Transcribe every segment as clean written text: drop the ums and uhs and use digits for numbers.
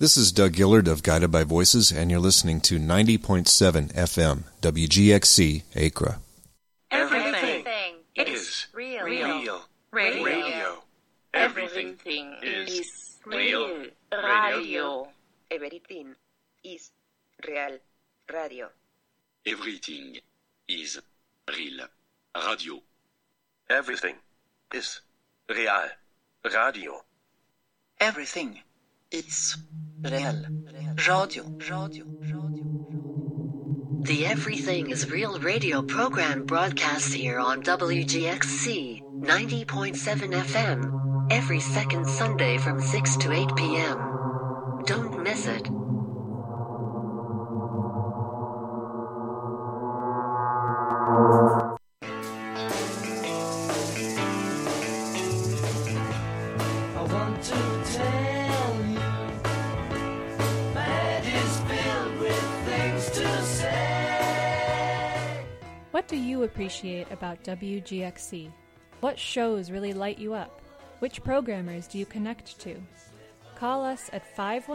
This is Doug Gillard of Guided by Voices, and you're listening to 90.7 FM, WGXC, Acra. Everything is real. Radio. Everything is real. Radio. Everything is real. Radio. Everything is real. Radio. Everything is real. Radio. Everything is real. Radio. The Everything is Real radio program broadcasts here on WGXC 90.7 FM every second Sunday from 6 to 8 p.m. Don't miss it. What do you appreciate about WGXC? What shows really light you up? Which programmers do you connect to? Call us at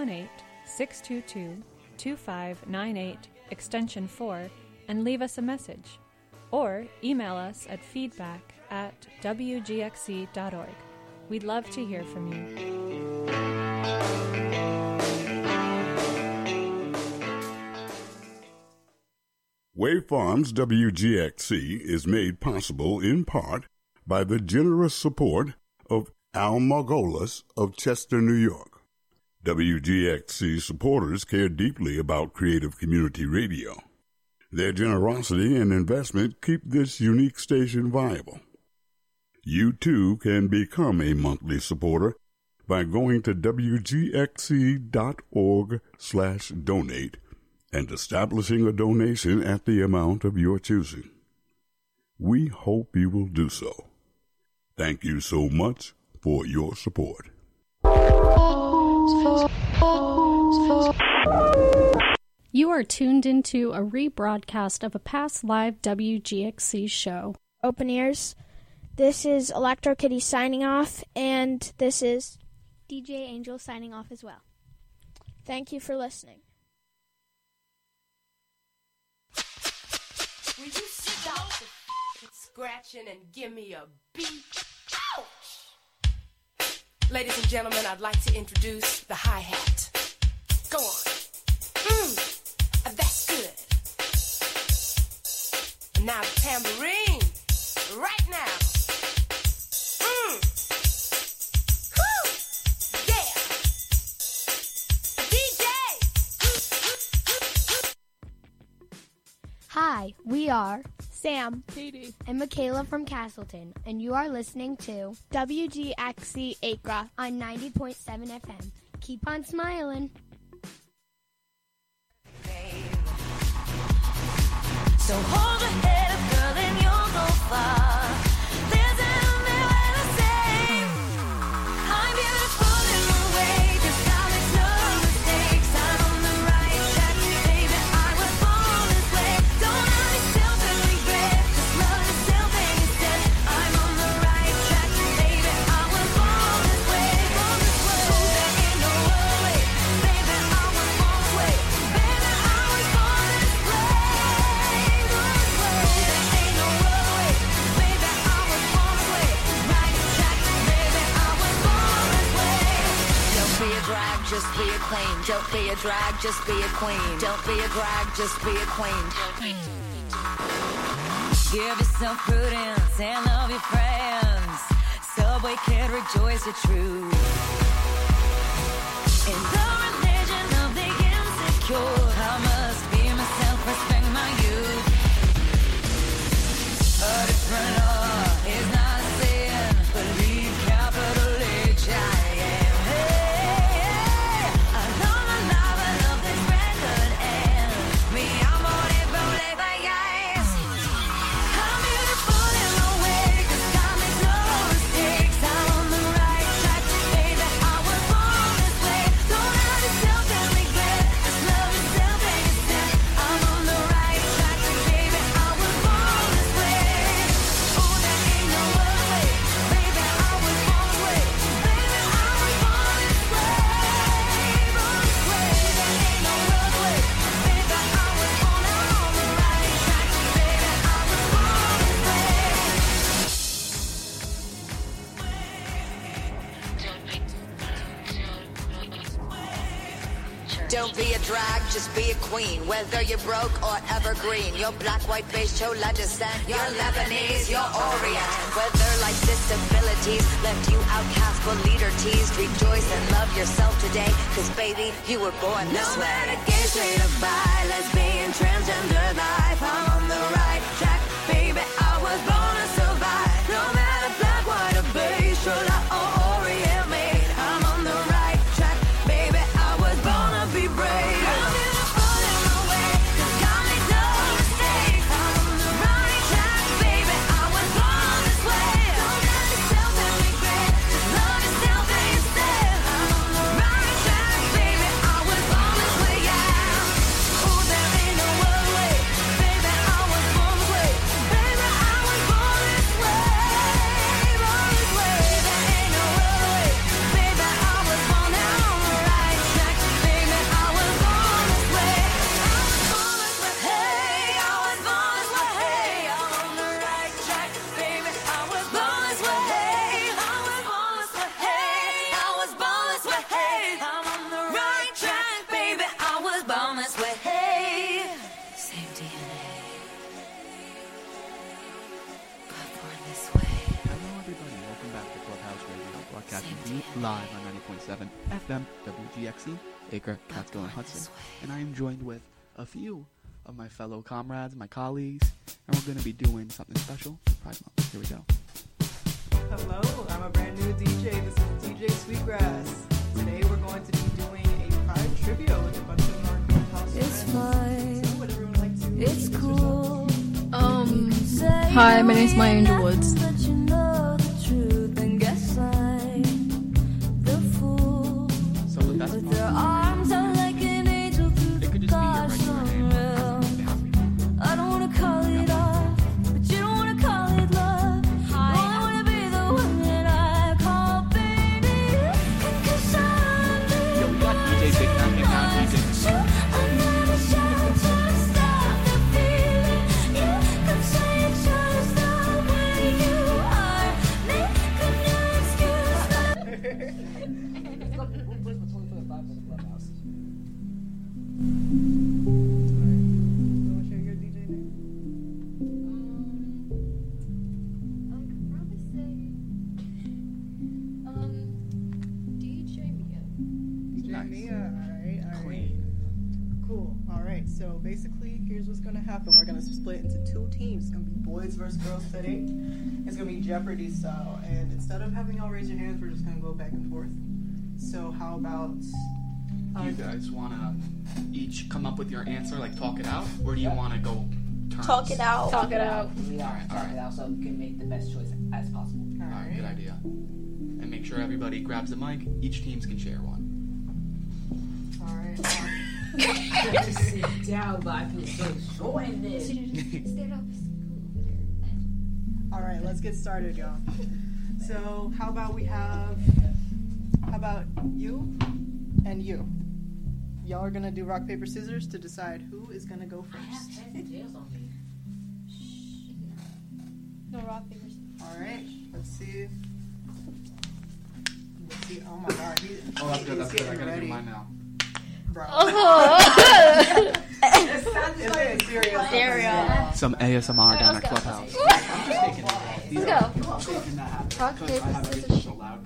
518-622-2598, extension 4, and leave us a message. Or email us at feedback@wgxc.org. We'd love to hear from you. Wave Farms WGXC is made possible in part by the generous support of Al Margolis of Chester, New York. WGXC supporters care deeply about creative community radio. Their generosity and investment keep this unique station viable. You too can become a monthly supporter by going to wgxc.org/donate and establishing a donation at the amount of your choosing. We hope you will do so. Thank you so much for your support. You are tuned into a rebroadcast of a past live WGXC show. Open ears. This is Electro Kitty signing off, and this is DJ Angel signing off as well. Thank you for listening. Will you stop scratching and give me a beat? Ouch! Ladies and gentlemen, I'd like to introduce the hi-hat. Go on. That's good. And now the tambourine. Right now. Woo! Yeah! DJ! Hi, we are Sam, Katie, and Michaela from Castleton, and you are listening to WGXC Acra on 90.7 FM. Keep on smiling. So hold your head up, girl, and you'll go far. There's an only way to say I'm beautiful in a way, 'cause I make no mistakes. I'm on the right track, baby, I was born this way. Don't hurt yourself and regret, just love yourself instead. I'm on the right track, baby, I was born this way. So there ain't no other way, baby, I was born this way. Baby, I was born this way. Just be a queen. Don't be a drag, just be a queen. Don't be a drag, just be a queen. Give yourself prudence and love your friends. Subway kid, rejoice your truth. In the religion of the insecure, I must be myself, respect my youth. A different law is not sin, believe capital H I am. Yourself and regret, just love yourself. Don't be a drag, just be a queen. Whether you're broke or evergreen, you're black, white, beige, chola descent, you're Lebanese, you're Orient. Whether life's disabilities left you outcast but leader teased, rejoice and love yourself today, cause baby, you were born this way. No matter gay, straight or bi, lesbian, transgender life, I'm on the right track, baby, I was born to survive. No matter black, white or beige, chola or Orient made, I'm on the right track, baby, I was born to be brave. Live on 90.7 FM WGXC, Acre, Catskill, and Hudson. And I am joined with a few of my fellow comrades, my colleagues, and we're going to be doing something special for Pride Month. Here we go. Hello, I'm a brand new DJ. This is DJ Sweetgrass. Today we're going to be doing a Pride trivia with a bunch of our clubhouse It's friends. fine. So would everyone like to It's cool. Hi, my name's Maya Angel Woods. But you know the truth and guess I'm the fool. So the best With their arms out like an angel through the Goshen realm. I don't wanna call it off, but you don't wanna call it love. I wanna be the one that I call baby. 'Cause I'm the Yo, we got DJ Big Now, Big Now, DJ. I'm never sure to stop the feeling. You can say it's just the way you are. Making your excuse. DJ Mia, alright. Cool, alright, so basically, here's what's gonna happen. We're gonna split into two teams. It's gonna be boys versus girls today. It's gonna be Jeopardy style, and instead of having y'all raise your hands, we're just gonna go back and forth. So how about... You guys want to each come up with your answer, like talk it out, or do you want to go turns? Talk it out. Talk it out. All right. Talk it out so we can make the best choice as possible. All right, good idea. And make sure everybody grabs a mic. Each teams can share one. Alright. Sit down, but I feel so short in this. Stand up. Alright, let's get started, y'all. So, how about you and you? Y'all are gonna do rock, paper, scissors to decide who is gonna go first. No rock, paper, scissors. Alright, let's see. Oh my god, Oh, that's good. That's good. I gotta do mine now. Bro. It's serious. Some ASMR down at Clubhouse. I'm just taking it. Let's go. Rock, paper, scissors. So loud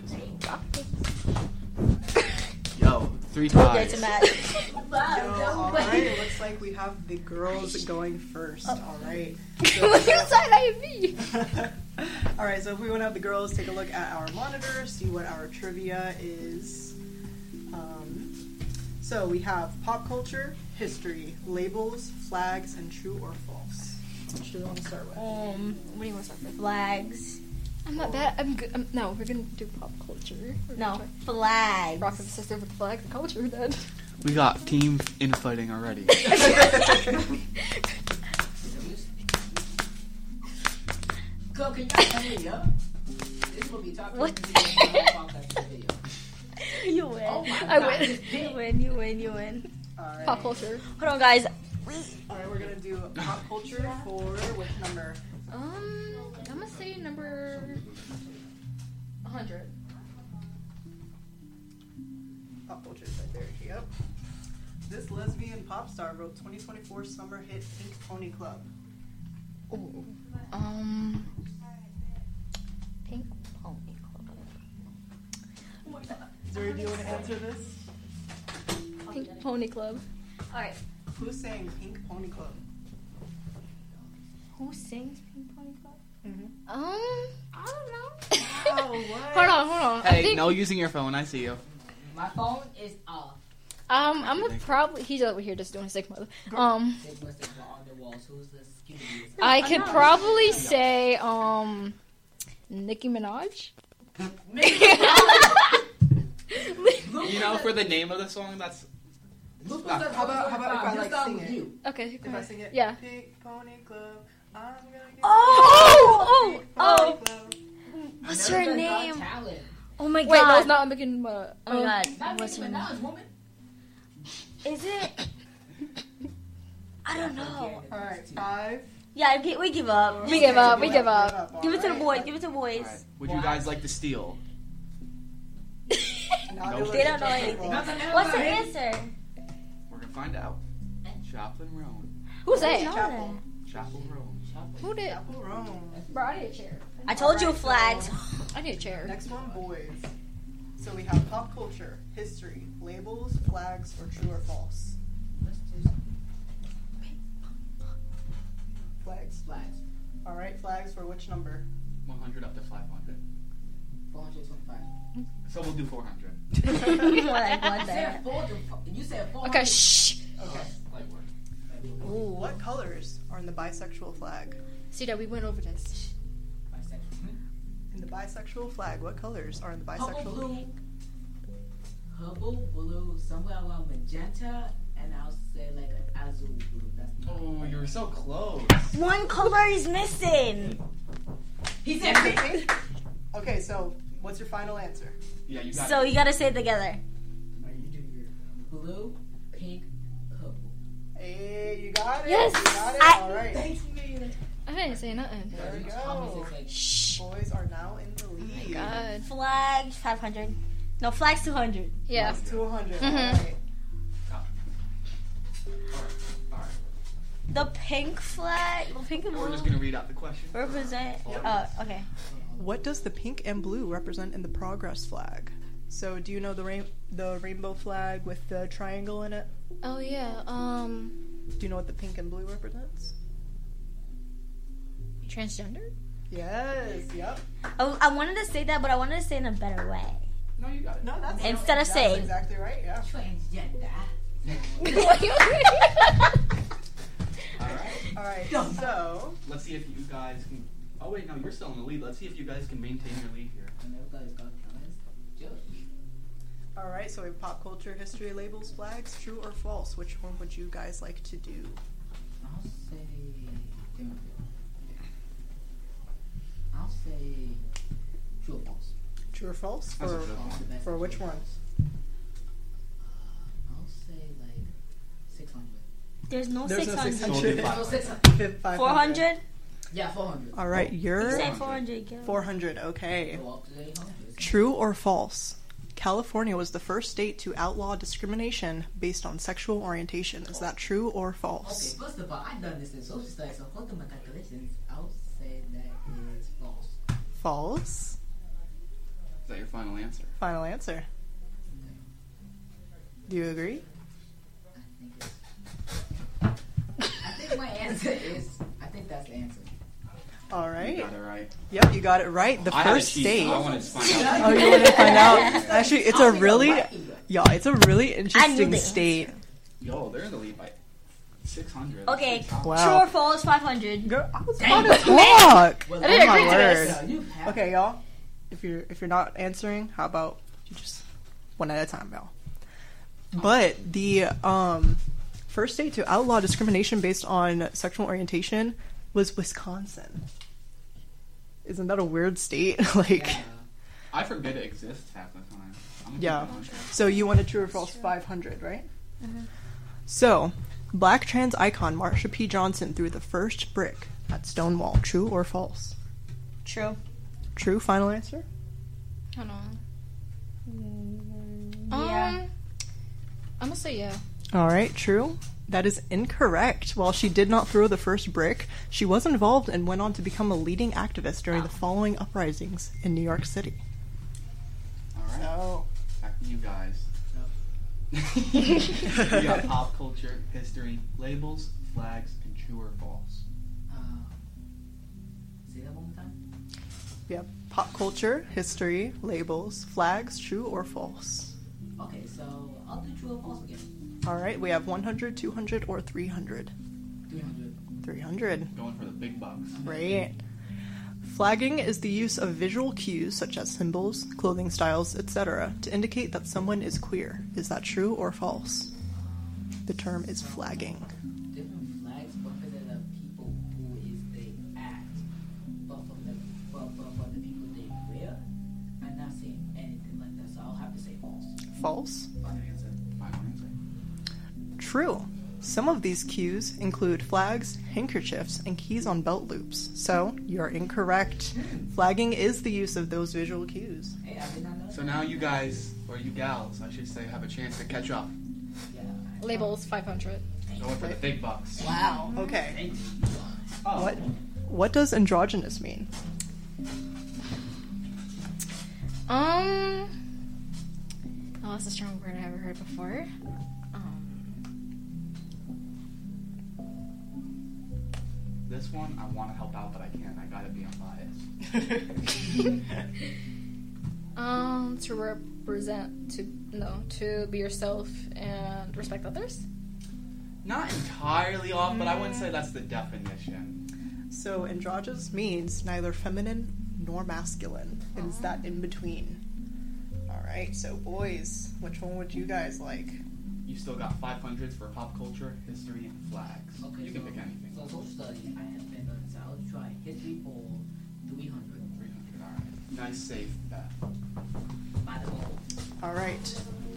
Yo, 3 ties. Alright, it looks like we have the girls going first. Alright. Look inside IV. Alright, so if we want to have the girls take a look at our monitor, see what our trivia is. So we have pop culture, history, labels, flags, and true or false. Which do we want to start with? What do you want to start with? Flags. I'm not bad. I'm good. No, we're gonna do pop culture. No, flags. Rock, paper, scissors with flags and culture then. We got team infighting already. Go, can you tell me up? This will be talking What? video. You win. Oh my I God, win. this big. You win. Alright. Pop culture. Hold on, guys. Alright, we're gonna do pop culture for which number? I'm gonna say number 100. Pop culture is right there. Yep. This lesbian pop star wrote 2024 summer hit Pink Pony Club. Ooh. Pink Pony Club. Zuri, do you want to answer this? Pink Pony Club. Alright. Who sang Pink Pony Club? Who sings Pink Pony Club? Mm-hmm. I don't know. Oh, what? Hold on. Hey, I think, no using your phone. I see you. My phone is off. I'm gonna probably. He's over here just doing his sick mother. On the walls. Who's the cutest? I could probably say Nicki Minaj. You know, for the name of the song, that's. How about if I like sing it? Okay, If I sing it? Yeah. Pink Pony Club. I'm gonna get Oh! Pony Club. What's her name? Oh my god. Wait, no, it's not Nicki Minaj. Oh my god. Not What's Nicki her name? Minaj, woman. Is it? I don't know. Alright, 5. Yeah, we give up. We give up. Give it to the boys. Give it to the boys. Alright. Would you guys like to steal? Nope. They don't know anything. What's the answer? We're gonna find out. Chaplin Roan. Who's that? Chapel. Chaplin Roan. Who did? Chapel Rome. Bro, I need a chair. I told you Alright, flags. I need a chair. Next one, boys. So we have pop culture, history, labels, flags, or true or false. Let's do Flags. flags. Alright, flags for which number? 100 up to 500. 425. So we'll do 400. More like what You the? said 400. You said 400. Okay, shh. Okay. Light work. Ooh. What colors are in the bisexual flag? See that we went over this. In the bisexual flag, what colors are in the Purple, bisexual? blue. Purple, blue, somewhere around magenta, and I'll say like an azul blue. That's Oh, you were so close. One color is missing. He said pink. Okay, so what's your final answer? Yeah, you got So it. you gotta say it together. You do your blue, pink, purple. Hey, you got it. Yes. You got it. All right. I didn't say nothing. There we Thomas go. is like, Shh. Boys are now in the lead. God. Flags 500. No, flags 200. Yeah. That's 200. Mhm. All right. Alright. The pink flag, the pink and We're blue just gonna read out the question. represent. Okay. What does the pink and blue represent in the progress flag? So, do you know the rainbow flag with the triangle in it? Oh yeah. Do you know what the pink and blue represents? Transgender? Yes. Yep. I wanted to say that, but I wanted to say it in a better way. No, you got it. No, that's Instead of that's saying. exactly right. Yeah. transgender. Alright. All right. So, Let's see if you guys can. Oh, wait, no, you're still in the lead. Let's see if you guys can maintain your lead here. And everybody's got judge. all right. So we have pop culture, history, labels, flags. True or false? Which one would you guys like to do? I'll say. I'll say true or false. True or false? That's a For good one. for which one? I'll say like 600. There's no There's no 600. 600. Oh, 600. 500. 400? Yeah, 400. All right. You You're say 400. Get 400. Okay. Go up to 800. True or false? California was the first state to outlaw discrimination based on sexual orientation. Is that true or Okay, false? first of all, I've done this in social studies, so according to my calculations, I'll say that is false. False. Is that your final answer? Final answer. Do you agree? I think my answer is, I think that's the answer. All right. You got it right. Yep, you got it right. The I had to first cheat, state. so I wanted to find out. Oh, you want to find out? Actually, it's a really, it's a really interesting the state. Yo, they're in the lead by 600. Okay. Wow. True or false 500. Girl, I was about to talk. Well, Oh I my agree to word. this. Okay, y'all. If you're not answering, how about you just one at a time, y'all? But the first state to outlaw discrimination based on sexual orientation was Wisconsin. Isn't that a weird state? Like, Yeah. I forget it exists half the time. I'm gonna yeah. keep it on track. So you wanted true or false 500, right? So, Black trans icon Marsha P. Johnson threw the first brick at Stonewall. True or false? True. True. Final answer. Hold on. Yeah. I'm gonna say yeah. All right, true. That is incorrect. While she did not throw the first brick, she was involved and went on to become a leading activist during the following uprisings in New York City. All right. So, back to you guys. We got pop culture, history, labels, flags, and true or false. Say that one more time. we have pop culture, history, labels, flags, true or false. Okay, so I'll do true or false again. All right, we have 100, 200, or 300. 300. 300. Going for the big bucks. Right. Flagging is the use of visual cues such as symbols, clothing styles, etc. to indicate that someone is queer. Is that true or false? The term is flagging. Different flags represent the people who is they act, but from the people they wear, I'm not saying anything like that, so I'll have to say false. False? Final answer. True. Some of these cues include flags, handkerchiefs, and keys on belt loops. So, you're incorrect. Flagging is the use of those visual cues. Hey, I did not know. So now you guys, or you gals, I should say, have a chance to catch up. Labels 500. Going for the big bucks. Wow. Okay. What does androgynous mean? Oh, that's a strong word I haven't heard before. This one, I want to help out, but I can't. I gotta be unbiased. To represent, to be yourself and respect others. Not entirely off, but I wouldn't say that's the definition. So, androgynous means neither feminine nor masculine. It is that in between. Alright, so boys, which one would you guys like? You still got 500s for pop culture, history, and flags. Okay, you can pick anything. So social studies, I have been done, so I'll try history for 300. 300, alright. Nice, safe bet. By the goal. Alright.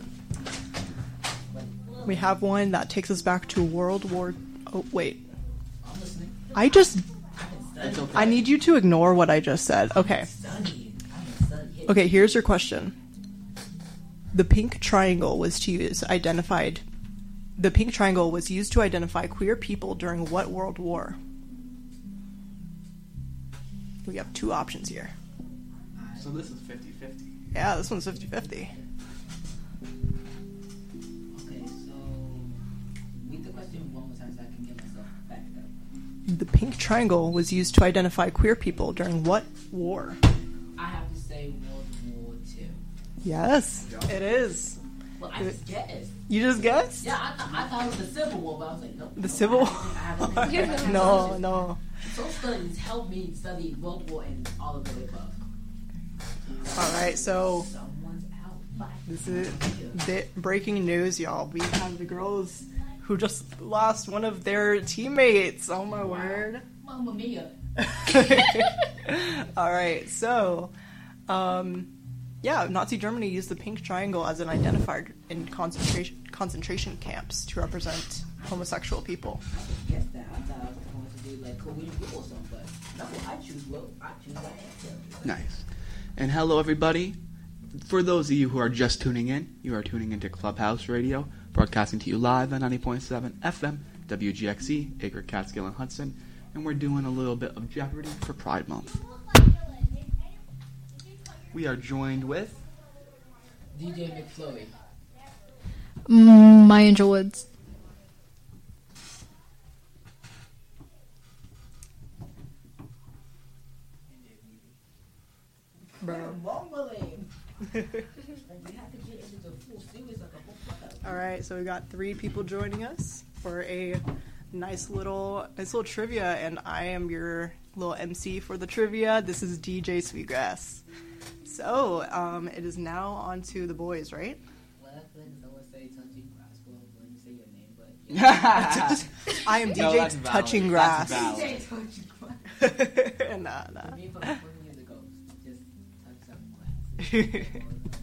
We have one that takes us back to World War... Oh, wait. I'm listening. I need you to ignore what I just said. Okay. Okay, here's your question. The pink triangle was used to identify queer people during what world war? We have two options here. So this is 50-50. Yeah, this one's 50-50. Okay, so read the question one more time so I can get myself backed up. The pink triangle was used to identify queer people during what war? I have to say World War II. Yes, it is. Well, I just guessed. You just guessed? Yeah, I thought it was the Civil War, but I was like, nope. The Civil War? No. Social studies helped me study World War and all of the above. Alright, so Someone's out. this is breaking news, y'all. We have the girls who just lost one of their teammates. Oh my word. Mamma mia. Alright, so Nazi Germany used the pink triangle as an identifier in concentration camps to represent homosexual people. I guess that. I thought I was going to do like Korean War or something, but no, I choose that answer. Nice. And hello, everybody. For those of you who are just tuning in, you are tuning into Clubhouse Radio, broadcasting to you live on 90.7 FM, WGXE, Acre, Catskill, and Hudson, and we're doing a little bit of Jeopardy for Pride Month. We are joined with DJ McFlurry. My Angel Woods. Alright, so we got 3 people joining us for a nice little trivia, and I am your little MC for the trivia. This is DJ Sweetgrass. So, it is now on to the boys, right? Well, I feel like someone say touching grass when you say your name, but I am DJ Touching Grass. DJ Touching Grass. Nah. For me, from 20 years ago, just touch some grass.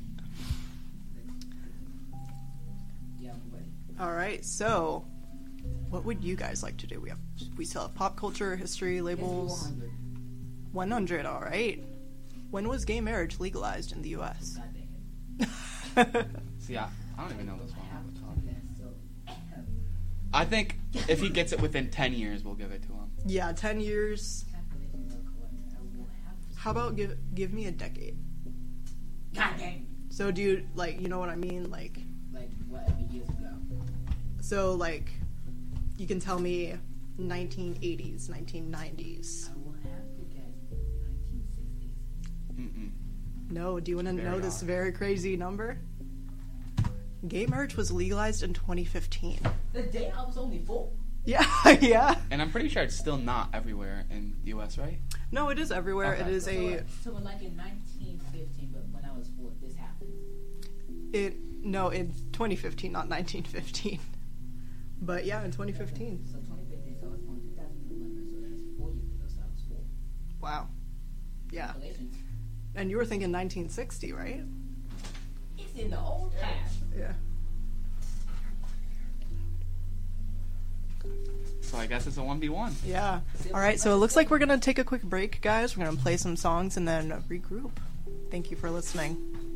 Yeah, I'm ready. Alright, so what would you guys like to do? We still have pop culture, history, labels. 100, alright. When was gay marriage legalized in the US? See, I don't even know this one off the top. I think if he gets it within 10 years, we'll give it to him. Yeah, 10 years. How about give me a decade? God dang. So do you, like, you know what I mean? Like whatever years ago. So, like, you can tell me 1980s, 1990s. I will have to guess 1960s. No, do you want to know this odd. very crazy number? Gay marriage was legalized in 2015. The day I was only 4. Yeah, yeah. And I'm pretty sure it's still not everywhere in the U.S., right? No, it is everywhere. Okay. It is So like in 1915, but when I was 4, this happened. No, in 2015, not 1915. But yeah, in 2015. So 2015, so I was born 2011, so that's 4 years ago, so I was 4. Wow. Yeah. Congratulations. And you were thinking 1960, right? It's in the old past. Yeah. So I guess it's a 1v1. Yeah. All right, so it looks like we're going to take a quick break, guys. We're going to play some songs and then regroup. Thank you for listening.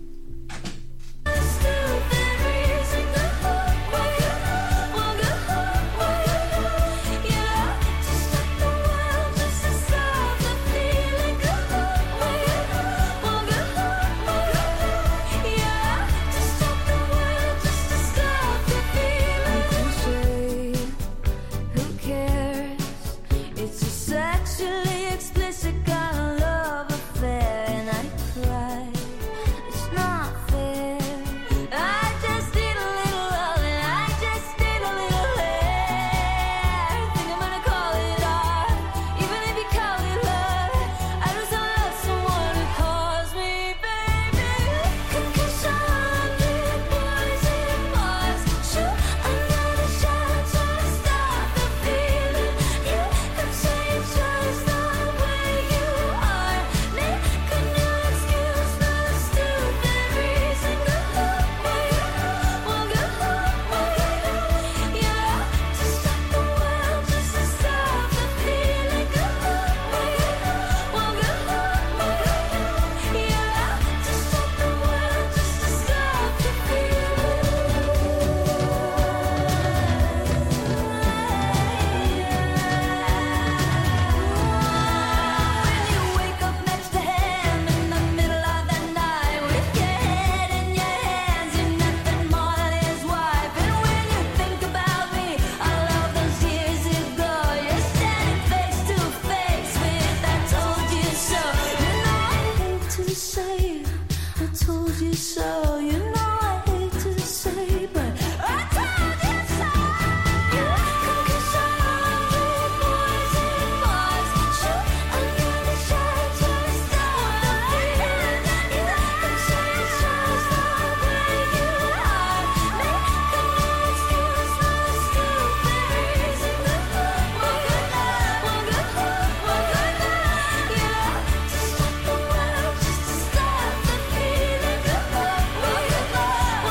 Sexually explicit kind of love affair, and I cry. It's not fair. I just need a little loving. I just need a little hair. Think I'm gonna call it art, even if you call it love. I just wanna love someone who calls me baby. Concussion, 100 boys in Mars. Shoot another shot, try to stop the feeling. You can say it's just the way you are. Make a new excuse for the stupid reason. Good luck, well, good luck, yeah. To stop the world, just to stop the feeling. Good luck, well, good luck, yeah. To stop the world, just to stop the When you wake up next to him in the middle of the night with your head in your hands, you're nothing more than his wife. And when you think about me, all of those years ago, you're standing face to face with I told you so. You know I hate to say I told you so. You know I hate to say, but I told you so. Concussion, 100 boys in Mars. Shoot another shot, try to stop the feeling. You can say it's just the way you are. Make a new excuse for the stupid reason. Good luck, well, good luck, yeah. To stop the world, just to stop the feeling. Good luck, well, good luck,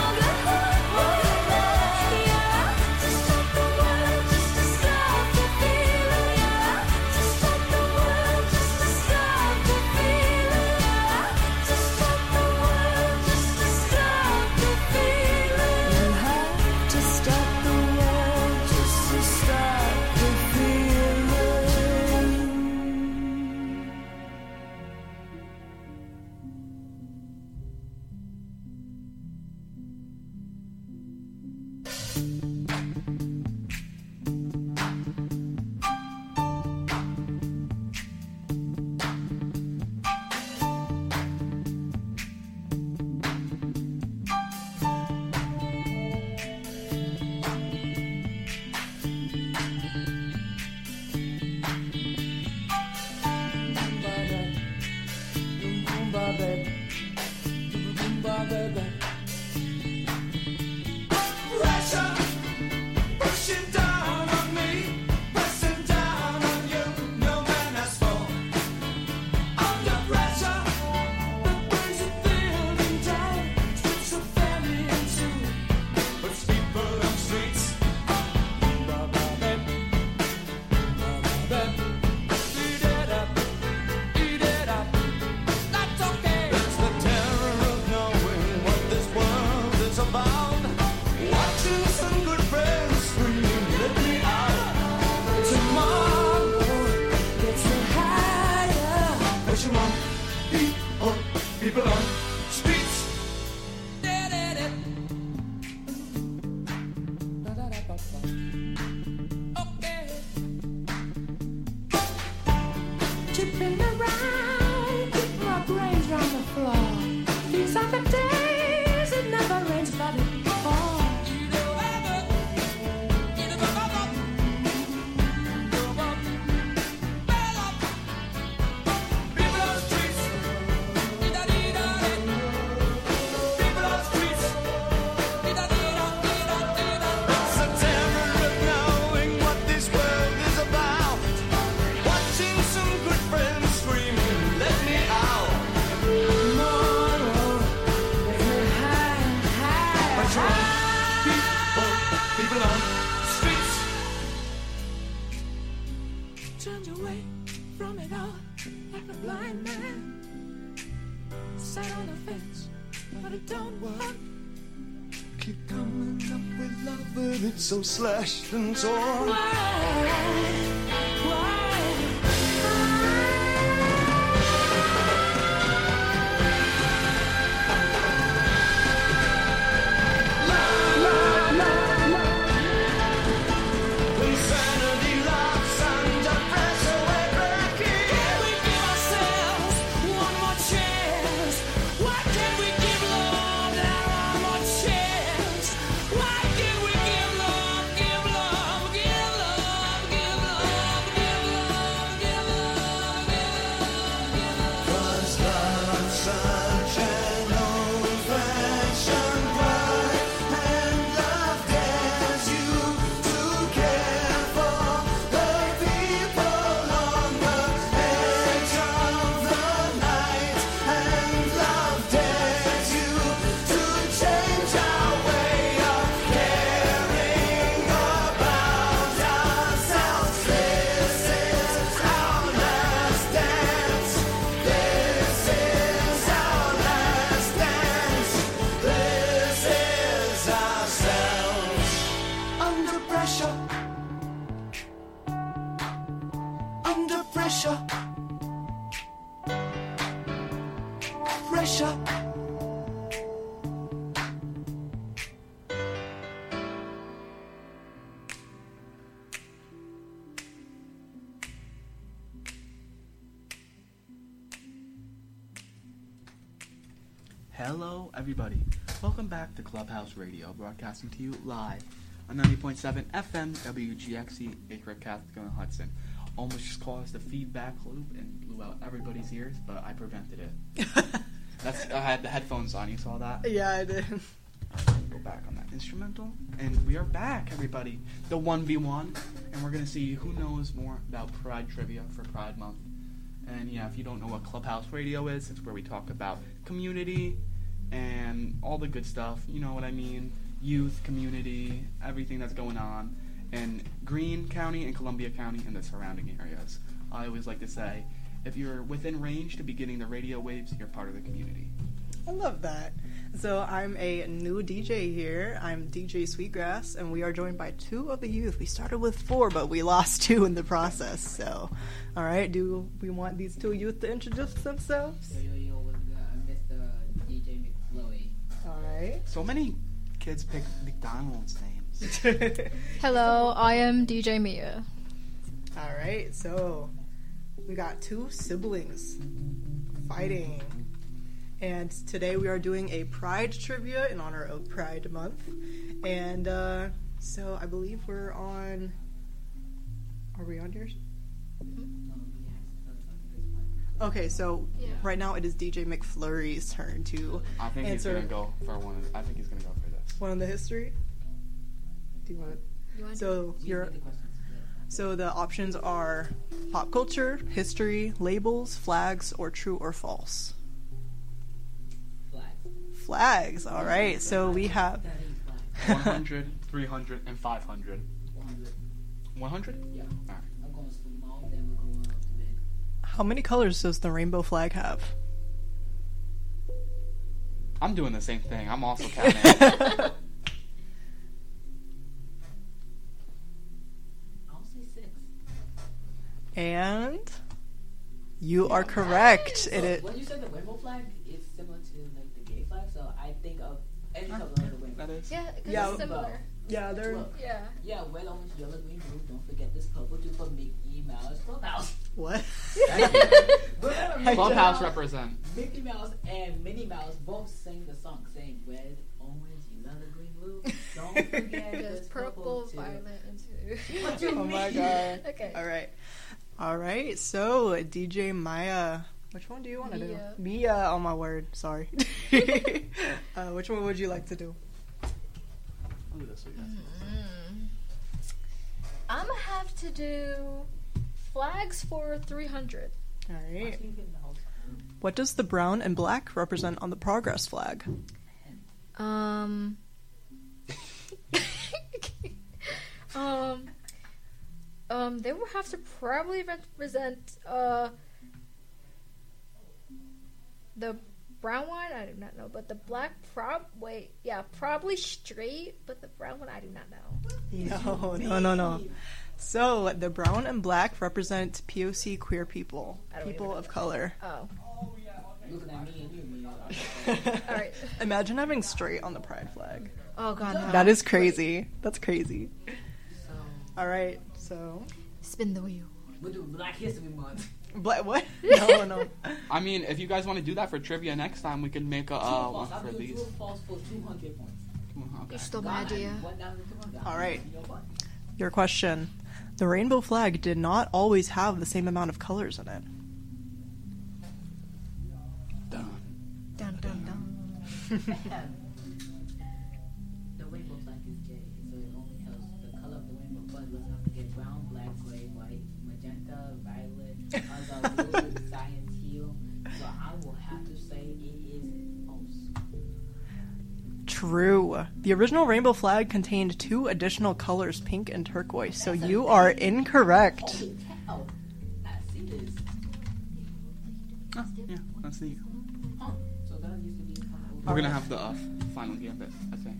yeah. To stop the world, just to stop the feeling, yeah. To stop the world, just to stop the feeling, yeah. To stop the world, just to stop the feeling. You have to stop the world just to stop the feeling. Pressure pushing down on me, pressing down on you. No man has fallen under pressure. The brings a building down, splits a family in two, puts people on streets. Eat it up, eat it up. That's okay. It's the terror of knowing what this Push 'em on, people on streets. Okay. Tipping around, keep my brains round the floor. These are the days it never rains, but it falls. Turned away from it all like a blind man. Sat on the fence, but it don't work. Keep coming up with love, but it's so slashed and torn. Insanity locks under pressure, we're breaking. Can we give ourselves one more chance? Why can't we give love that one more chance? Why can't we give love, give love, give love, give love, give love, give love, give love? 'Cause love's such an old-fashioned word, and love dares you to care for the people on the edge of the night, and love dares you to change our way of caring about ourselves. This is our last dance. This is our last dance. This is ourselves. Under pressure. Under pressure. Pressure. Hello, everybody. Welcome back to Clubhouse Radio, broadcasting to you live on 90.7 FM WGXC, Acre, Catskill, and Hudson. Almost just caused a feedback loop and blew out everybody's ears, but I prevented it. I had the headphones on. You saw that? Yeah, I did. Go back on that instrumental, and we are back, everybody. The 1v1, and we're gonna see who knows more about Pride trivia for Pride Month. And yeah, if you don't know what Clubhouse Radio is, it's where we talk about community and all the good stuff. You know what I mean? Youth, community, everything that's going on in Greene County and Columbia County and the surrounding areas. I always like to say, if you're within range to be getting the radio waves, you're part of the community. I love that. So I'm a new DJ here. I'm DJ Sweetgrass, and we are joined by two of the youth. We started with 4, but we lost 2 in the process. So, all right, do we want these 2 youth to introduce themselves? Yo, what's good? I'm Mr. DJ McFloy. All right. So many kids pick McDonald's names. Hello, I am DJ Mia. All right, so we got 2 siblings fighting. And today we are doing a Pride trivia in honor of Pride Month. And so I believe we're on... Are we on yours? Okay, so right now it is DJ McFlurry's turn to I think answer. he's gonna go for one. I think he's gonna go for this. One of the history? Do you want it? So the options are pop culture, history, labels, flags, or true or false. Flags. All right. So we have 100, 300, and 500. 100? Yeah. I'm going small, then we're going up to big. How many colors does the rainbow flag have? I'm doing the same thing. I'm also counting. I'll say 6. And You are correct. So It is. when you said the rainbow flag, it's similar to like the gay flag. So I think of any color of the rainbow. That is. Yeah, 'cause Yeah, it's similar. Yeah, they're. Look, Yeah. yeah, red, orange, yellow, green, blue. Don't forget this purple too for Mickey Mouse Clubhouse. What? Remember Mickey Clubhouse Mouse- represent. Mickey Mouse and Minnie Mouse both sing the song saying red, orange, yellow, green, blue. Don't forget There's this purple, too. violet, and two. What you Oh mean? my god. Okay. All right. So DJ Maya, which one do you want to do? Mia. Mia. Oh my word. Sorry. Which one would you like to do? I'll do this. I'm gonna have to do flags for 300. All right. What does the brown and black represent on the progress flag? They will have to probably represent the brown one. I do not know, but the black probably straight, but the brown one I do not know. No. So the brown and black represent POC queer people, people of color. Oh. Looking at me and you, Mia. All right. Imagine having straight on the pride flag. Oh god, no. That is crazy. That's crazy. All right, so spin the wheel. We'll do Black History Month. What? No. I mean, if you guys want to do that for trivia next time, we can make a one for these. True or false for 200 points. You stole my idea. All right. Your question. The rainbow flag did not always have the same amount of colors in it. Dun dun dun. The rainbow flag is gay, so it only has the color of the rainbow. But let's not forget brown, black, gray, white, magenta, violet, other blue, cyan, teal. So I will have to say it is false. True. The original rainbow flag contained 2 additional colors, pink and turquoise, so you are incorrect. Holy cow. I see this. Oh, yeah, that's neat. Oh, so that used to be We're gonna have the final gambit, I think.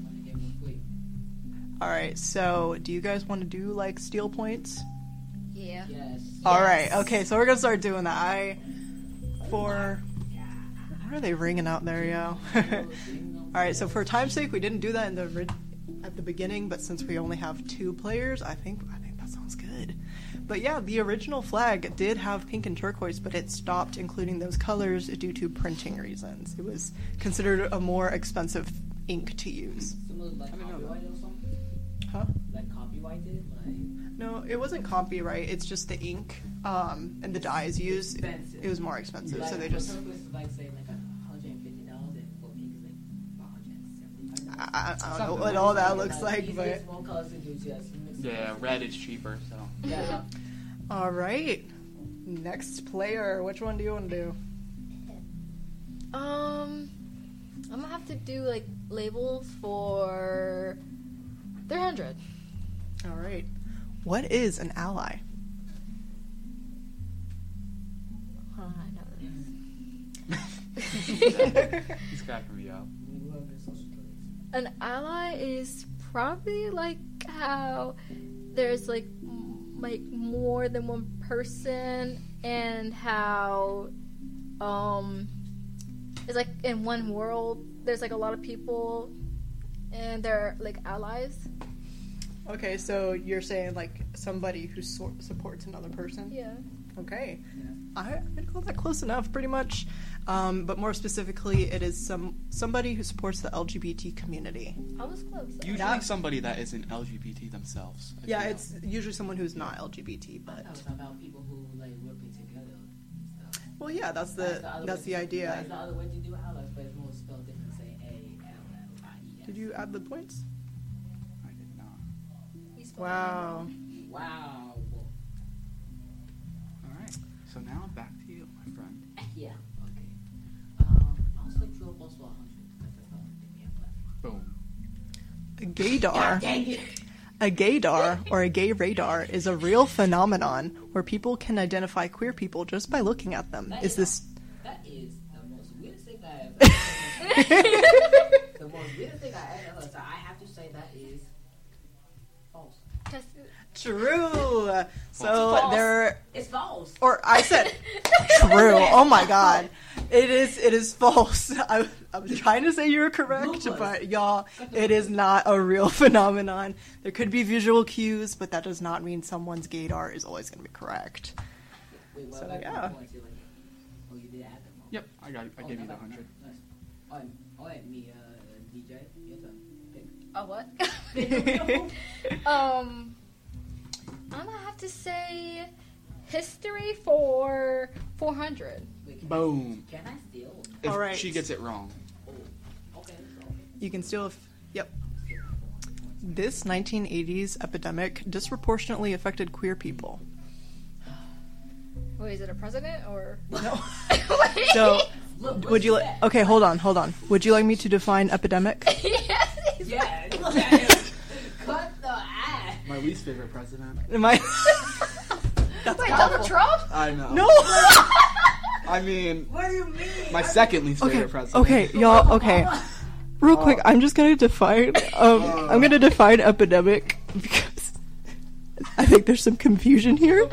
All right, so do you guys want to do like steal points? Yeah. Yes. All right. Okay, so we're gonna start doing that. What are they ringing out there, yo? All right. So for time's sake, we didn't do that at the beginning, but since we only have 2 players, I think that sounds good. But yeah, the original flag did have pink and turquoise, but it stopped including those colors due to printing reasons. It was considered a more expensive ink to use. Similar like copyright or something? Huh? Like copyrighted? Like... No, it wasn't copyright. It's just the ink and the dyes used. It was more expensive, Like, so they just. turquoise is like say like $150, and for pink is like $175. I don't know what all that looks like, but. Small colors to do just Yeah, red is cheaper, so. Yeah. All right. Next player. Which one do you want to do? I'm gonna have to do like labels for 300. All right. What is an ally? Oh, I know this. He's cracking me up. An ally is probably like how there's like more than one person, and how it's like in one world there's like a lot of people and they're like allies. Okay, so you're saying like somebody who supports another person? Yeah. Okay. I'd call that close enough, pretty much. But more specifically, it is somebody who supports the LGBT community. I was close. Usually somebody that isn't LGBT themselves. Yeah, it's usually someone who's not LGBT, but. It's about people who like working together and stuff. Well, yeah, that's the idea. That's the other way to do allies, but it's more spelled different. Say A-L-L-I-E-S. Did you add the points? I did not. Wow. Wow. Alright, so now back to you, my friend. Yeah, okay. I'll say true or false for 100, because that's the only thing we have left. Boom. A gaydar. God dang it. A gaydar, or a gay radar, is a real phenomenon where people can identify queer people just by looking at them. That is the most weirdest thing I have ever heard. The most weirdest thing I ever heard, so I have to say that is false. True. So False. there. It's false. Or I said true. Oh my god. It is false. I'm trying to say you're correct, but y'all, it is not a real phenomenon. There could be visual cues, but that does not mean someone's gaydar is always going to be correct. Wait, what So about yeah. the points? Oh, you did add them. Yep, I gave you the 100. Nice. Oh, and me, DJ, your turn. Pick. Oh, what? I'm gonna have to say history for 400. Boom. Can I steal? If All right. she gets it wrong. Okay. You can still. Yep. This 1980s epidemic disproportionately affected queer people. Wait, is it a president or no? So, would you like? Okay, hold on. Would you like me to define epidemic? Yeah. Cut the ass. My least favorite president. Wait, Donald Trump? I know. No. I mean, What do you mean? my second least favorite president. Okay, y'all. Okay, real quick, I'm just gonna define. I'm gonna define epidemic because I think there's some confusion here.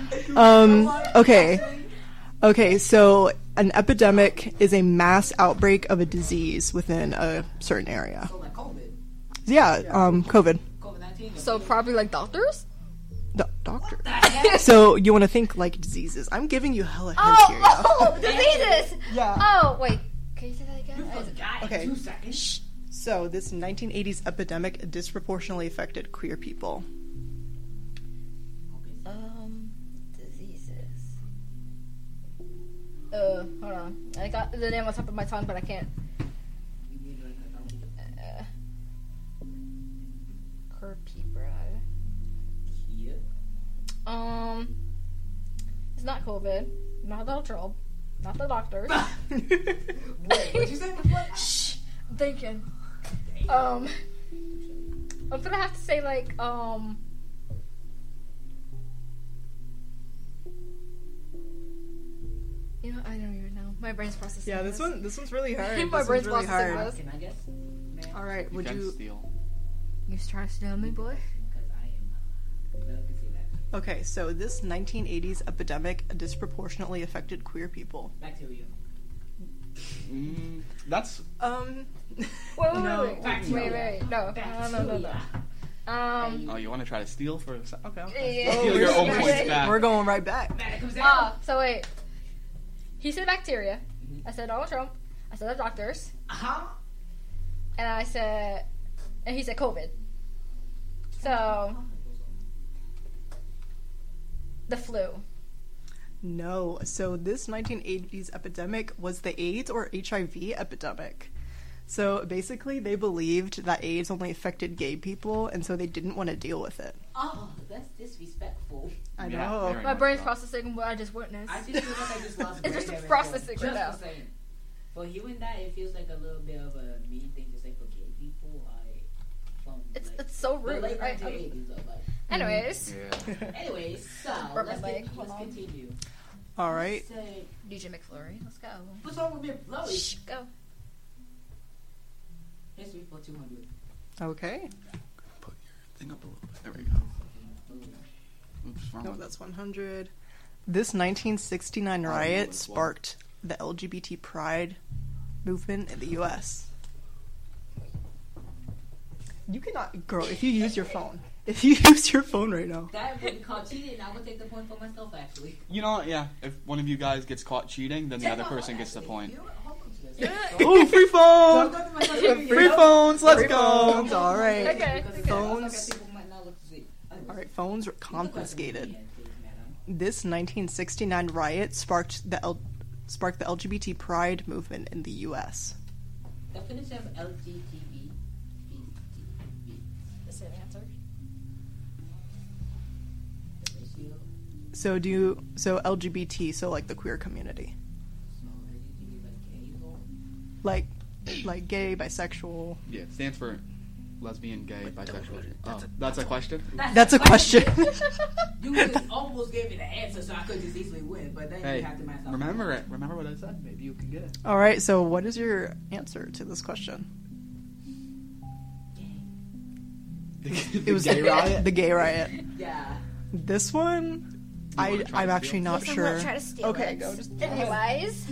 Okay. So an epidemic is a mass outbreak of a disease within a certain area. So like COVID. Yeah. COVID. COVID-19. So probably like doctors? Doctor. So you want to think like diseases. I'm giving you hella hints here. Oh, diseases! Yeah. Oh, wait. Can you say that again? Okay. So this 1980s epidemic disproportionately affected queer people. Diseases. Hold on. I got the name on top of my tongue, but I can't. Quirky bread. It's not COVID. Not Donald Trump. Not the doctors. Wait, what'd you say before? Shh. I'm thinking. I'm gonna have to say like You know, I don't even know. My brain's processing. Yeah, this one's really hard. My brain's really processing hard. this. Can I guess? All right, would can you? steal? You trying to steal me, boy? Because I am. I can see that. Okay, so this 1980s epidemic disproportionately affected queer people. Bacteria. That's. Wait. No. No. Oh, you want to try to steal for a second? Okay. Yeah. Steal your own points back. We're going right back. So wait. He said bacteria. I said Donald Trump. I said the doctors. And he said COVID. So the flu. No. So this 1980s epidemic was the AIDS or HIV epidemic. So basically, they believed that AIDS only affected gay people, and so they didn't want to deal with it. Oh, that's disrespectful. I know. My brain's processing what I just witnessed. I just feel like I just lost. It's just brain processing damage. right now. Just for saying. For hearing that, it feels like a little bit of a mean thing to say for gay people. It's so rude. Late Right? 1980s, though, like. Anyways. Anyways, so Broke my let's leg. Hold on. continue. All right. Say, DJ McFlurry. Let's go. what's wrong with McFlurry? Shh, go. History for 200. Okay. Put your thing up a little bit. There we go. Oops, wrong No, one. that's 100. This 1969 riot sparked the LGBT pride movement in the U.S. You cannot, girl, if you use your phone. If you use your phone right now. That would be called cheating. I would take the point for myself, actually. You know what? Yeah. If one of you guys gets caught cheating, then the other person gets the point. Oh, free phone! Free phones, let's Free go! phones, All right. Okay. Phones. All right, phones were confiscated. This 1969 riot sparked the LGBT pride movement in the U.S. Definition of LGBT. The same answer. So LGBT, so like the queer community. Like gay, bisexual. Yeah, it stands for lesbian, gay, bisexual. That's a question? That's a question. You just almost gave me the answer, so I could just easily win, but then Hey, you have to match up. remember it. Remember what I said. Maybe you can get it. All right, so what is your answer to this question? It was gay riot? The gay riot. Yeah. This one, I'm actually not Yes, sure. I'm gonna try to steal Okay, it. go. Just Anyways,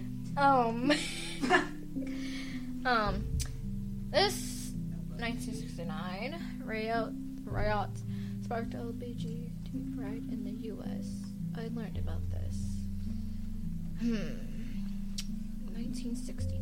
this 1969 riot sparked LGBT pride in the U.S. I learned about this. 1969.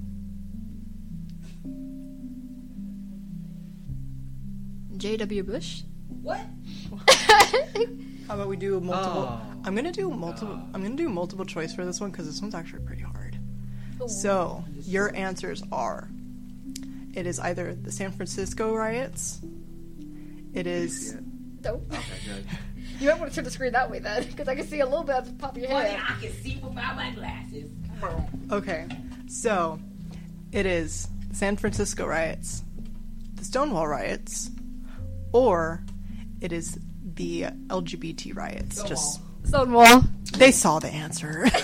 J.W. Bush. What? How about we do multiple? I'm gonna do multiple choice for this one because this one's actually pretty hard. Oh. So your answers are: it is either the San Francisco riots. It is. Nope. Okay, good. You might want to turn the screen that way then, because I can see a little bit at the top of your head. I can see without my glasses. Okay, so it is the San Francisco riots, the Stonewall riots, or it is the LGBT riots. Stonewall. They saw the answer. You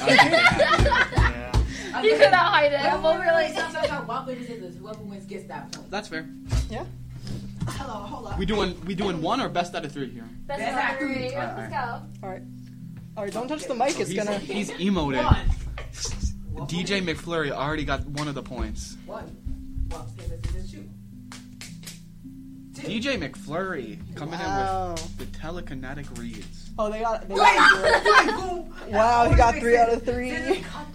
cannot hide it. Well, really, sometimes one wins is whoever wins gets that point. That's fair. Yeah. Hello, hold on. We doing one or best out of three here? Best out of three. Let's go. All right, don't touch the mic. It's gonna. He's emoting. DJ McFlurry already got one of the points. One. Well, paper, scissors, shoot. DJ McFlurry coming in with the telekinetic reads. Oh, they got Wow, he got 3 out of 3. You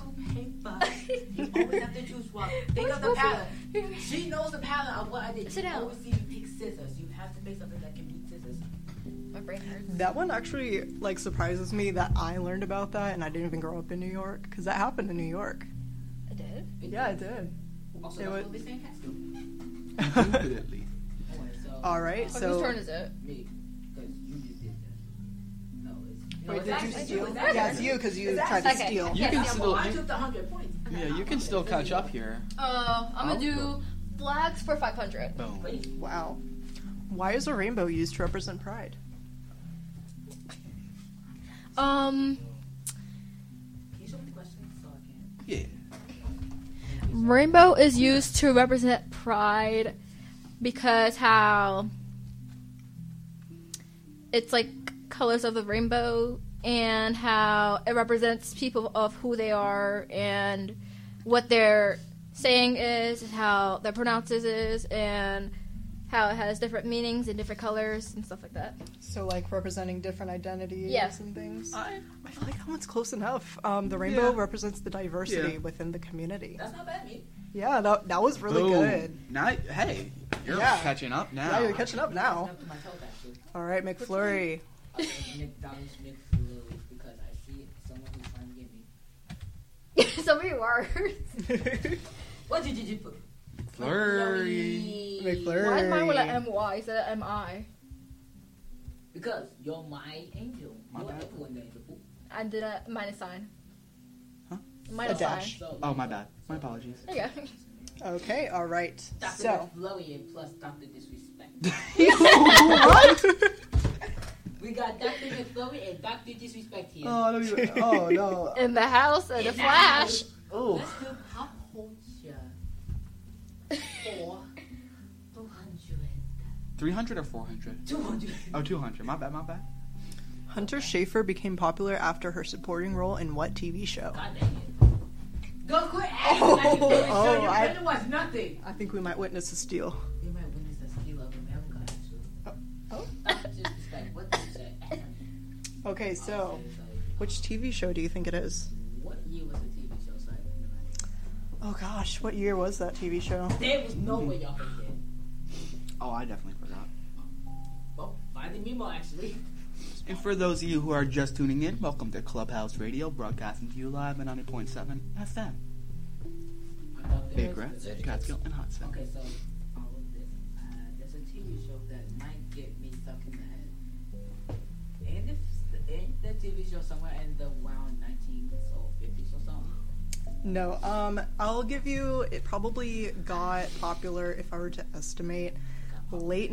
always have to choose one. Think of the pattern. She knows the pattern of what I did. Sit down. Always see you pick scissors. You have to pick something that can beat scissors. My brain hurts. That one actually surprises me that I learned about that and I didn't even grow up in New York because that happened in New York. It did? Yeah, it did. Also, It that's was- what we say in cats do. Infinitely. All right, Whose so turn is it? Me. Because you just did that. No, it's... Wait, did you actually steal? it's Yeah, it's you because you tried to Okay. steal. You can still. I took the 100 points. Yeah, you can still catch up here. I'm gonna do flags for 500. Boom. Wow. Why is a rainbow used to represent pride? Can you show me the question so I can... Yeah. Rainbow is used to represent pride because how it's like colors of the rainbow and how it represents people of who they are and what their saying is, how their pronounces is, and how it has different meanings and different colors and stuff like that. So, like, representing different identities Yes. and things? I feel like that one's close enough. The rainbow represents the diversity within the community. That's not bad, me. Yeah, that was really Boom. good. Now, hey, you're Yeah. catching up now. Yeah, you're catching up now. Up to myself, actually. All right, McFlurry. McDonald's McFlurry, because I see someone who's trying to get me. So many words. What did you put? Flurry. McFlurry. Why is mine with an M-Y instead of M-I? Because you're my angel. You're everyone's angel. And then a minus sign. Huh? Minus A dash. sign. Oh, my bad. My apologies. There you go. Okay, all right. Dr. So, McFlurry and plus Dr. Disrespect. what? We got Dr. McFlurry and Dr. Disrespect here. Oh, no. In the house of the Flash. Oh. Let's do pop culture for 200. 300 or 400? 200. Oh, 200. My bad. Hunter Schafer became popular after her supporting role in what TV show? God dang it. Don't quit acting like you didn't show you I really was nothing. think we might witness a steal. You might witness the steal of America, actually. Oh. Disrespect. What did you say? Okay, so which TV show do you think it is? What year was the TV show? Sorry. Oh gosh, what year was that TV show? There was no way y'all could get. Oh, I definitely forgot. Well, Finding Nemo, actually. And for those of you who are just tuning in, welcome to Clubhouse Radio, broadcasting to you live at 90.7 FM. Big Red, Catskill, and Hudson. Okay, so all of this. There's a TV show that might get me stuck in the head. And if the TV show somewhere in the around 1950s or something. No, I'll give you, it probably got popular, if I were to estimate, late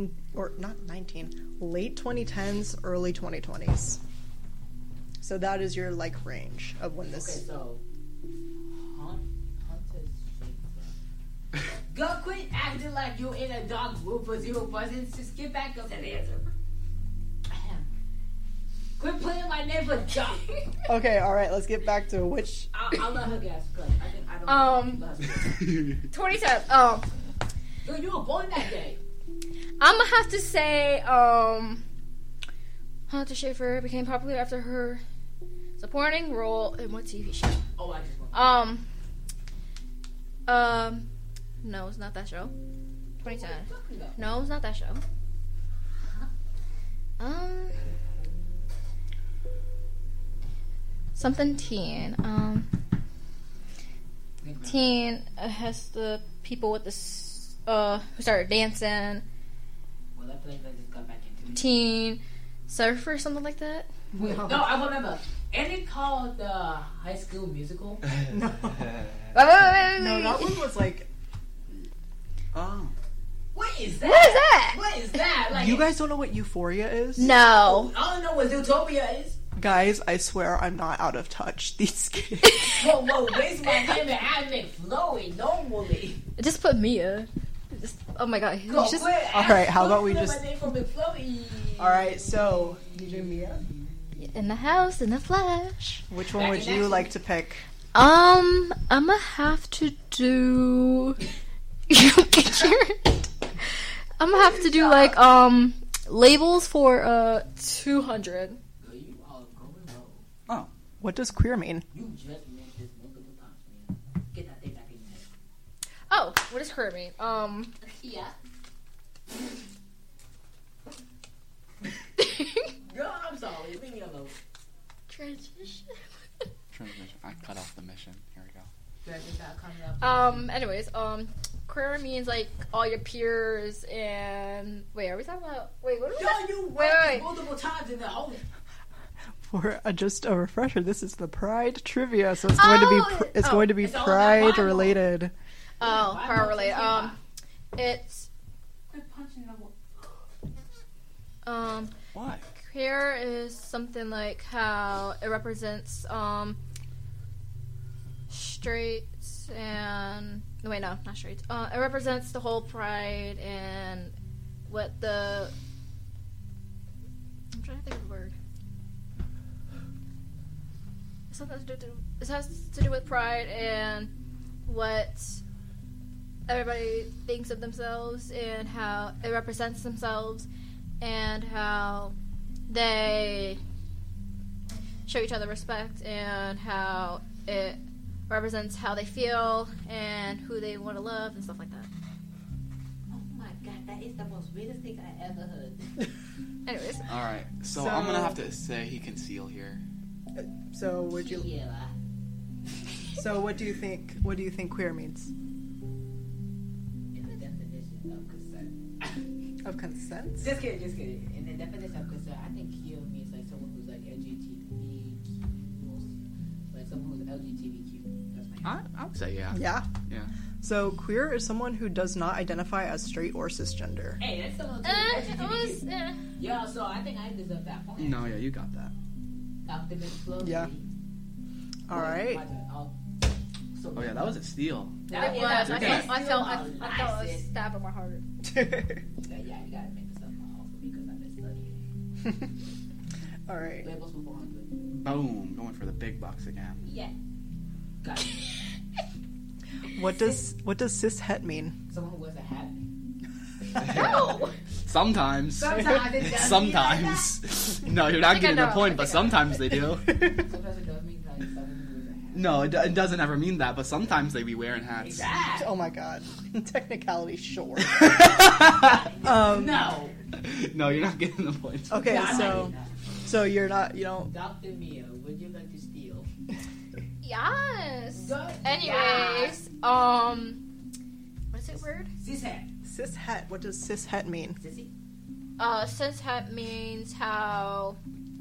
2010s, early 2020s. So that is your, range of when this... Okay, so... Hunter's Schafer. Go quit acting is it like you in a dark room for 0 buzzings? Just get back up and answer. Quit playing my name for John. Okay, all right. Let's get back to which. I'll let her guess because I don't. 2010. So you were born that day. I'm gonna have to say, Hunter Schafer became popular after her supporting role in what TV show? Oh, I just want. No, it's not that show. 2010. No, it's not that show. Something teen. Teen has the people with this who started dancing. Well, that place I just got back into. Teen Surfer, something like that. No, I remember. And it called High School Musical. No. Wait. No, that one was like. Oh. What is that? What is that? What is that? Like, You guys don't know what Euphoria is? No. I don't know what Zootopia is. Guys, I swear I'm not out of touch. These kids. Whoa, where's my name and I'm McFlurry normally? Just put Mia. Just, oh my god. Go, Just, all right, how about we my just. name from McFlurry. All right, so DJ Mia, in the house, in the flash. which one would you like to pick? I'm gonna have to do. You get your. I'm gonna have to do like labels for 200. Oh, what does queer mean? You just meant this multiple times, man. Get that thing back in there. Oh, what does queer mean? Yeah. Girl, I'm sorry. Leave me alone. Transition. I cut off the mission. Here we go. Anyways, queer means like all your peers and wait, are we talking about? Wait, what are we? Yo, you wait. multiple times in the whole. For just a refresher, this is the Pride trivia, so it's going to be Pride related. Oh, Pride related. It's Why? queer is something like how it represents straights and wait, no, not straights. It represents the whole Pride and what the I'm trying to think of the word. It has to do with pride and what everybody thinks of themselves and how it represents themselves and how they show each other respect and how it represents how they feel and who they want to love and stuff like that. Oh my god, that is the most weirdest thing I ever heard. Anyways. Alright, so I'm gonna have to say he can seal here. So would you? Yeah. So what do you think? What do you think queer means? In the definition of consent. Of consent? Just kidding. In the definition of consent, I think queer means like someone who's like LGBTQ, like someone who's LGBTQ. That's my. I would say yeah. Yeah. Yeah. So queer is someone who does not identify as straight or cisgender. Hey, that's someone who's LGBTQ. Yeah, so I think I deserve that point. No, yeah, you got that. Dr. McFlurry. Yeah. All right. Oh yeah, that was a steal. It was. I felt a stab in my heart. Yeah, you gotta make this up more for me because I've been studying. All right. Labels for 400. Boom, going for the big bucks again. Yeah. Got it. What does cis het mean? Someone who wears a hat. No. Sometimes. Sometimes it does Sometimes. No, you're not getting the point, but sometimes they do. Sometimes it does mean like someone who wears a hat. No, it doesn't ever mean that, but sometimes they be wearing hats. Oh my god. Technicality, sure. No. No, you're not getting the point. Okay, so you're not, you don't. Dr. Mia, would you like to steal? Yes. Good. Anyways, what is it word? Cishet. Cishet. What does cishet mean? Sissy? Cishet means how.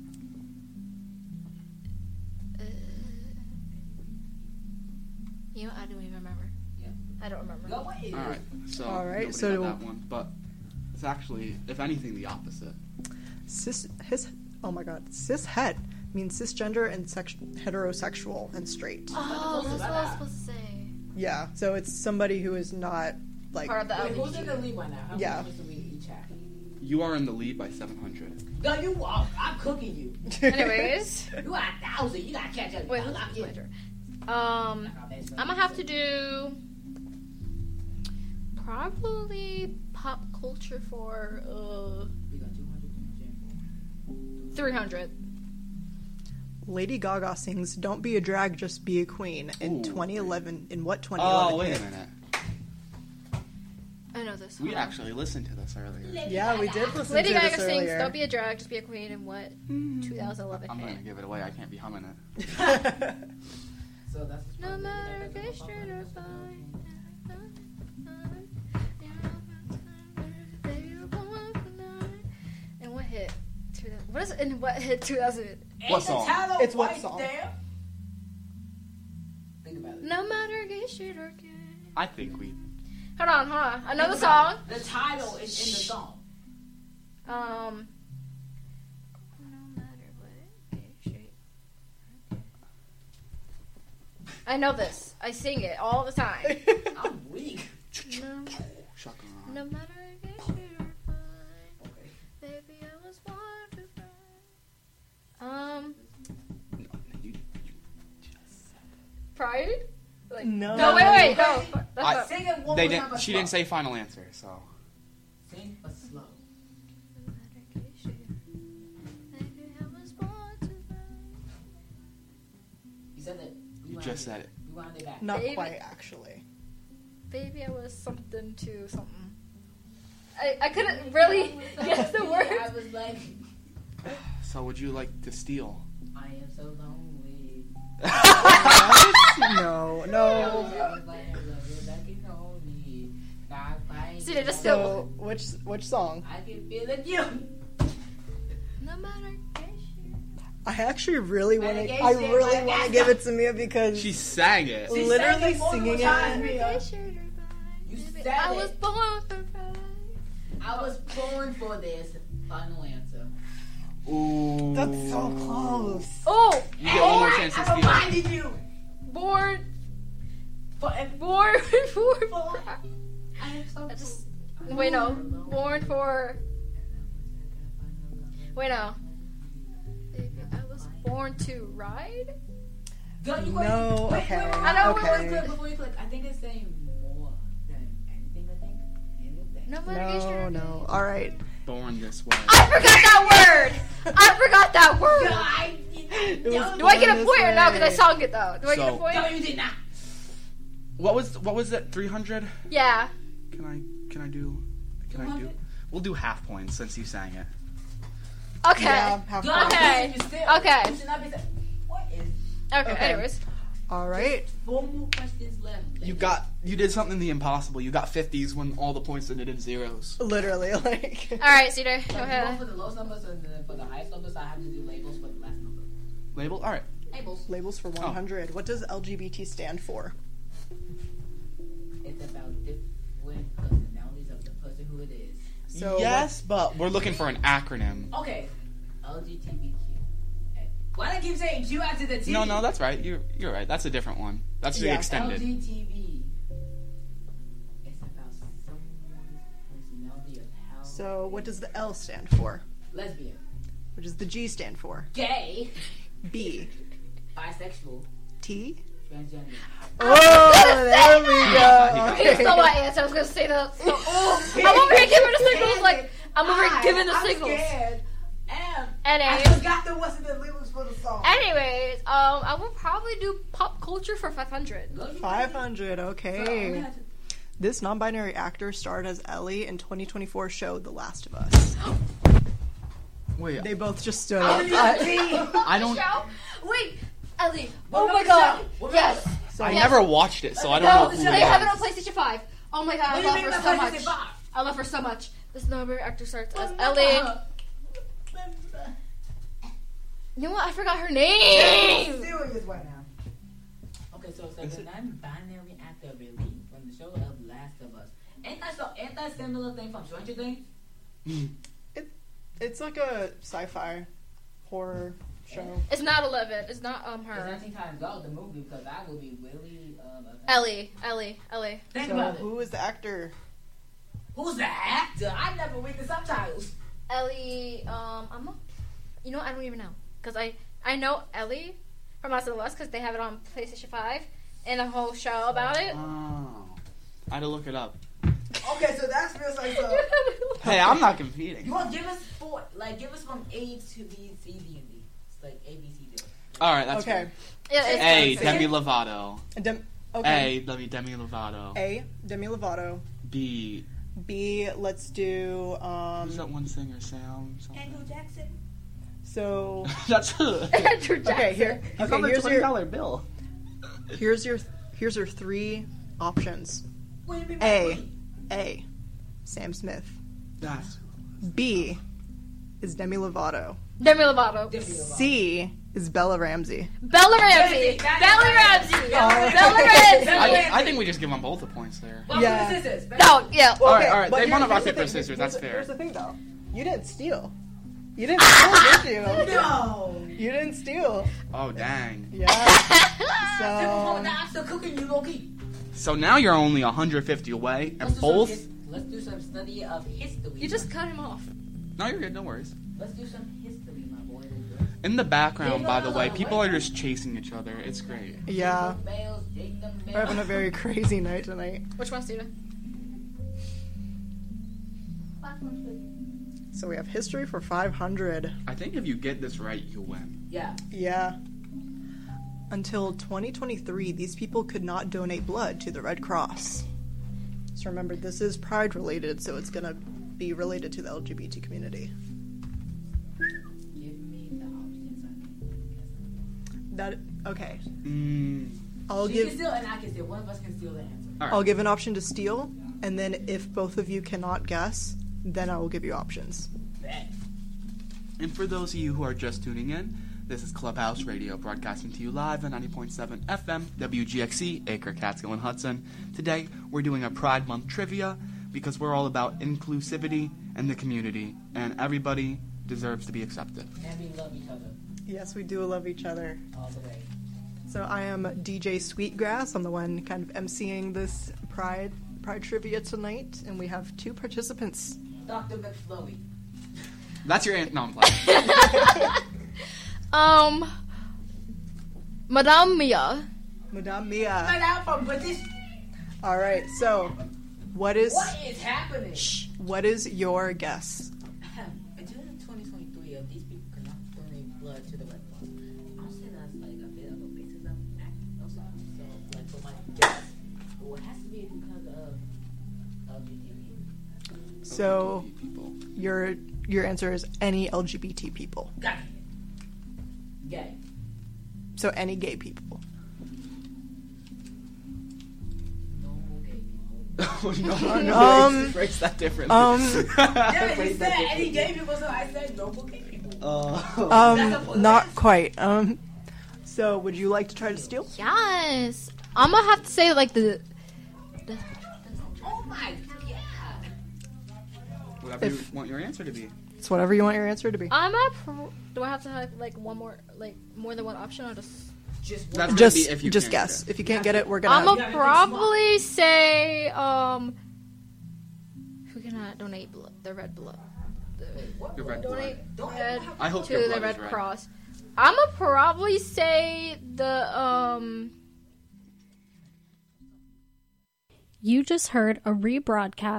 You know, I don't even remember. Yeah. I don't remember. Go away. All right, so nobody got that one, but it's actually, if anything, the opposite. Oh my god, cishet means cisgender and heterosexual and straight. Oh, that's what I was supposed to say. Yeah, so it's somebody who is not like. Part of the Wait, who's LGBTQ. in the lead right now? How Yeah. many points do we each have? You are in the lead by 700. No, you are. I'm cooking you. Anyways. You are 1,000. You gotta catch up. Wait, who's the leader? I'm gonna have to do probably pop culture for 300. Lady Gaga sings "Don't Be a Drag, Just Be a Queen" in 2011. In what 2011? Oh, wait a minute. I know this. We actually listened to this earlier. Yeah, we did listen Lady to Gaga this sings earlier. "Don't Be a Drag, Just Be a Queen" in what 2011 I'm hit. going to give it away. I can't be humming it. So that's No matter if it's straight or fine. And what hit? What is it? And what hit 2000? What song? It's what song? Think about it. No matter gay, straight or gay. I think we... Hold on. I know the song. The title is in the song. No matter what, gay, straight. I know this. I sing it all the time. I'm weak. No matter gay, straight or fine. Baby, I was born to fly. Pride? Like, No. No, wait. No. That's I- not. Sing it one They more time. didn't. but She slow. didn't say final answer, so... Sing but slow. You said it. You just said it. We wound it back. Not Baby. quite, actually. Baby, I was something to something. I couldn't really guess the word. I was like, So would you like to steal? I am so lonely. No. See, they just So, which song? I can feel it, you. No matter. I actually really want to. Renegade I shit, really like want to that. give it to Mia because She sang it. She literally sang it singing multiple it. times, Mia. You said I it. was born for pride. I was born for this. Final answer. Ooh. That's so close. Oh! You get one more chance to I steal. reminded you. Born. For Born for. I am so I just. Wait, no. Born for. Wait, no. Baby, I was born to ride? Don't you No, wait, okay, Wait, I know okay. Before you click, I think it's saying more than anything. I think anything. No matter. No. All right. Born this way. I forgot that word! I forgot that word! It was Do I get a Born point or This no? Because I Way. sung it though. Do I get a So- point? No, you did not. What was that? 300? Yeah. Can I do? 200? We'll do half points since you sang it. Okay. Yeah, half God, point. Okay. you still- Okay. You should not be saying, what is? Okay, Okay. anyways. All right. 4 more questions left. You did something the impossible. You got 50s when all the points ended in zeros. Literally, like. Alright, Cedar, go Go ahead. for the lowest numbers and then for the highest numbers, I have to do labels for the last number. Label? All right. Labels. Labels for 100. What does LGBT stand for? It's about different personalities of the person who it is. So yes, but we're looking for an acronym. Okay. LGBTQ. Why do I keep saying Q after the T? No, that's right. You're right. That's a different one. That's the Yeah. extended. LGTB. It's about someone's personality of how. So what does the L stand for? Lesbian. What does the G stand for? Gay. B. Bisexual. T. Transgender. Oh, there we go. He stole my answer. I was gonna say that. So, I'm over here giving the signals like I'm over here giving the signals. Scared. I Anyways, forgot there wasn't the lyrics for the song. anyways, I will probably do pop culture for 500. 500. Okay. This non-binary actor starred as Ellie in 2024 show The Last of Us. Wait, They both just stood up. I don't. Show? Wait, Ellie. What Oh my about god. the show? What Yes. So I Yes. never watched it, so I don't No, know who they have it on it is. PlayStation 5. Oh my god, I What do you love mean her by so PlayStation much. 5? I love her so much. This number actor starts as Remember Ellie. her. You know what? I forgot her name. Serious right now. Okay, so it's a non-binary actor released from the show of Last of Us. Ain't that similar thing from Stranger Things? It's like a sci-fi horror show. It's not 11. It's not It's her. 19 Times Dog, the movie, because I will be really Ellie. Think So about it. who is the actor? Who's the actor? I never read the subtitles. Ellie. I don't even know because I know Ellie from Last of Us because they have it on PlayStation 5 and a whole show about it. Oh. I had to look it up. Okay, so that's feels like so. Hey, I'm not competing. You want to give us give us from A to B, C, D, and D. It's like A, B, C, D. All right, that's Okay. fair. Yeah, A, Demi Lovato. Okay. Demi Lovato. A, Demi Lovato. B. B, let's do Who's that one singer, Sam? Something? Andrew Jackson. So That's her. Andrew Jackson. okay, here's your $20 bill. here's your 3 options. What do you mean by A, three? A, Sam Smith. That's B is Demi Lovato. Demi Lovato. C is Bella Ramsey. Bella Ramsey. I think we just give them both the points there. Yeah. No, yeah. All right. but They want to rock, here's the paper, thing. scissors. That's fair. Here's the thing, though. You didn't steal. You didn't steal, did you? No. You didn't steal. Oh, dang. Yeah. So I'm still cooking you low key. So now you're only 150 away, and both... Let's do some study of history. You just cut him off. No, you're good. No worries. Let's do some history, my boy. In the background, by the way, people are just chasing each other. It's great. yeah, we're having a very crazy night tonight. Which one, Steven? So we have history for 500. I think if you get this right, you win. Yeah. Yeah. Until 2023, these people could not donate blood to the Red Cross. So remember, this is Pride related, so it's going to be related to the LGBT community. Give me the options. Okay. She can steal and I can steal. One of us can steal the answer. Right. I'll give an option to steal, and then if both of you cannot guess, then I will give you options. And for those of you who are just tuning in, this is Clubhouse Radio, broadcasting to you live on 90.7 FM, WGXC, Acre, Catskill, and Hudson. Today, we're doing a Pride Month trivia because we're all about inclusivity and the community, and everybody deserves to be accepted. And we love each other. Yes, we do love each other. All the way. So I am DJ Sweetgrass. I'm the one kind of emceeing this Pride trivia tonight, and we have 2 participants. Dr. McFlurry. That's your answer. No, I'm playing. Madame Mia. Madame Mia. Madame from British. All right, so what is happening? What is your guess? Until 2023, these people cannot donate blood to the Red Cross. I'll say that's like a bit of a racism act also. So, like, for my guess, it has to be because of LGBT. So your answer is any LGBT people. Got it. Gay. So any gay people. Oh, no. Phrase that differently. Yeah, you said any gay people, so I said no gay people. Not quite. So would you like to try to steal? Yes. I'm gonna have to say like the Oh my god. Whatever you want your answer to be. It's whatever you want your answer to be. do I have to have like one more, like more than one option, or just That's Just gonna be if you just can't guess. get it. If you can't get it, we're gonna. I'm gonna probably say who cannot donate blood, the red blood. Your red Donate blood. blood I hope to your the blood Red is red. Cross. I'm gonna probably say the You just heard a rebroadcast